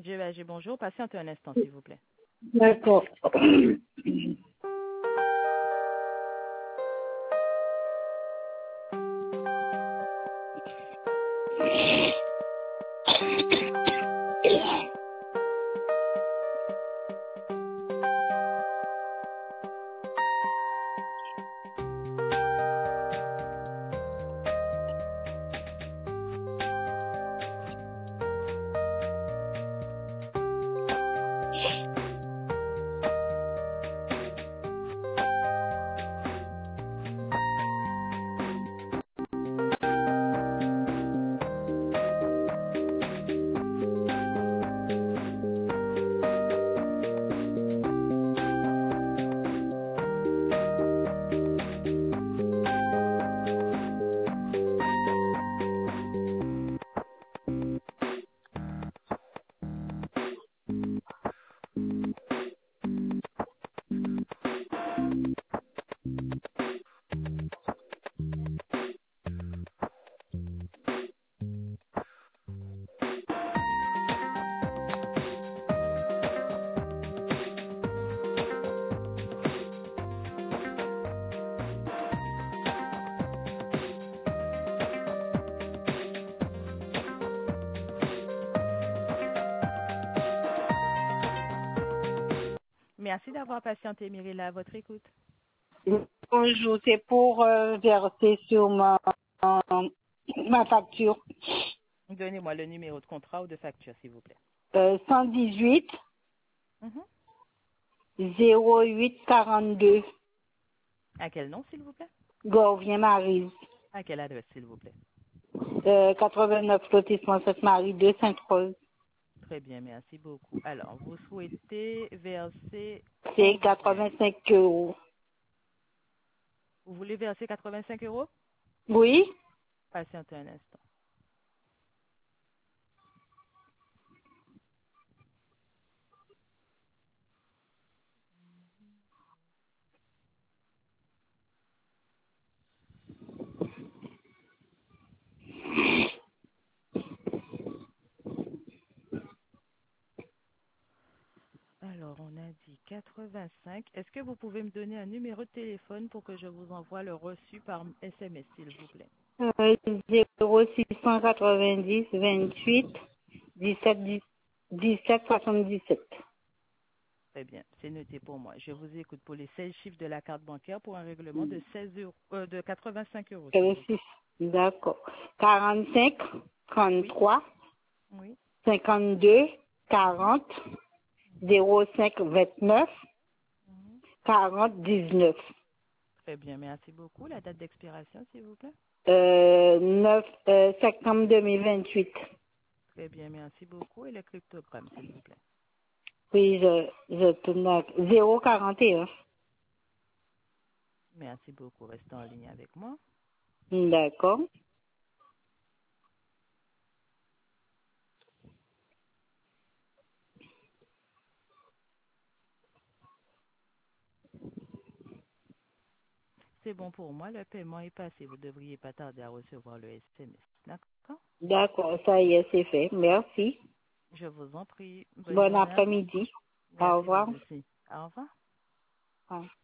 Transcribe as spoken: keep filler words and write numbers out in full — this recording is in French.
Dieu Berger, bonjour. Patientez un instant, s'il vous plaît. D'accord. Merci d'avoir patienté, Myrilla, à votre écoute. Bonjour, c'est pour euh, verser sur ma, ma facture. Donnez-moi le numéro de contrat ou de facture, s'il vous plaît. Euh, cent dix-huit Mhm. zéro huit quarante-deux. À quel nom, s'il vous plaît? Gorvien-Marise. À quelle adresse, s'il vous plaît? Euh, quatre-vingt-neuf lotissement Sainte-Marie deux, Sainte-Rose. Très bien, merci beaucoup. Alors, vous souhaitez verser C'est combien? quatre-vingt-cinq euros. Vous voulez verser quatre-vingt-cinq euros? Oui? Patientez un instant. Alors, on a dit quatre-vingt-cinq. Est-ce que vous pouvez me donner un numéro de téléphone pour que je vous envoie le reçu par S M S, s'il vous plaît? Euh, zéro six cent quatre-vingt-dix vingt-huit dix-sept dix-sept soixante-dix-sept. Très bien, c'est noté pour moi. Je vous écoute pour les seize chiffres de la carte bancaire pour un règlement de seize euros, euh, de quatre-vingt-cinq euros, s'il Euh, vous plaît. six. D'accord. quarante-cinq Oui, trente-trois oui. cinquante-deux quarante zéro cinq vingt-neuf Mhm. quarante dix-neuf. Très bien, merci beaucoup. La date d'expiration, s'il vous plaît. Euh, neuf euh, septembre deux mille vingt-huit. Très bien, merci beaucoup. Et le cryptogramme, s'il vous plaît. Oui, je, je tourne à zéro quarante et un. Merci beaucoup. Restez en ligne avec moi. D'accord. C'est bon pour moi. Le paiement est passé. Vous ne devriez pas tarder à recevoir le S M S. D'accord? D'accord, ça y est, c'est fait. Merci. Je vous en prie. Bonne Bon journée à vous. après-midi. Au Merci, vous revoir. aussi. Au revoir. Ouais.